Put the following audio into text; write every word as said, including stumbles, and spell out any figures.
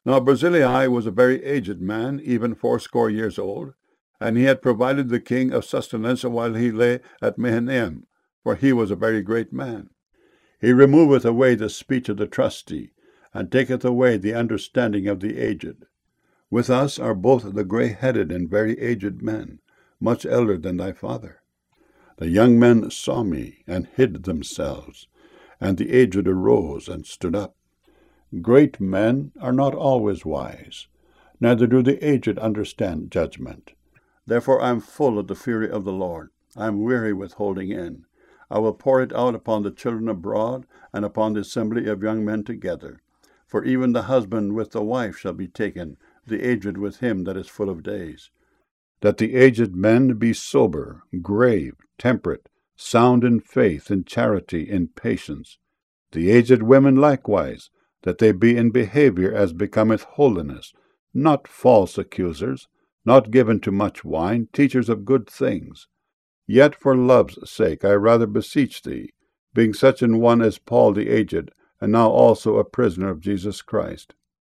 Now Barzillai was a very aged man, even fourscore years old, and he had provided the king of sustenance while he lay at Mahanaim, for he was a very great man. He removeth away the speech of the trusty, and taketh away the understanding of the aged. With us are both the grey-headed and very aged men, much elder than thy father. The young men saw me, and hid themselves, and the aged arose and stood up. Great men are not always wise, neither do the aged understand judgment. Therefore I am full of the fury of the Lord. I am weary with holding in. I will pour it out upon the children abroad, and upon the assembly of young men together. For even the husband with the wife shall be taken, the aged with him that is full of days. That the aged men be sober, grave, temperate, sound in faith, in charity, in patience. The aged women likewise, that they be in behavior as becometh holiness, not false accusers, not given to much wine, teachers of good things. Yet for love's sake I rather beseech thee, being such an one as Paul the aged, and now also a prisoner of Jesus Christ,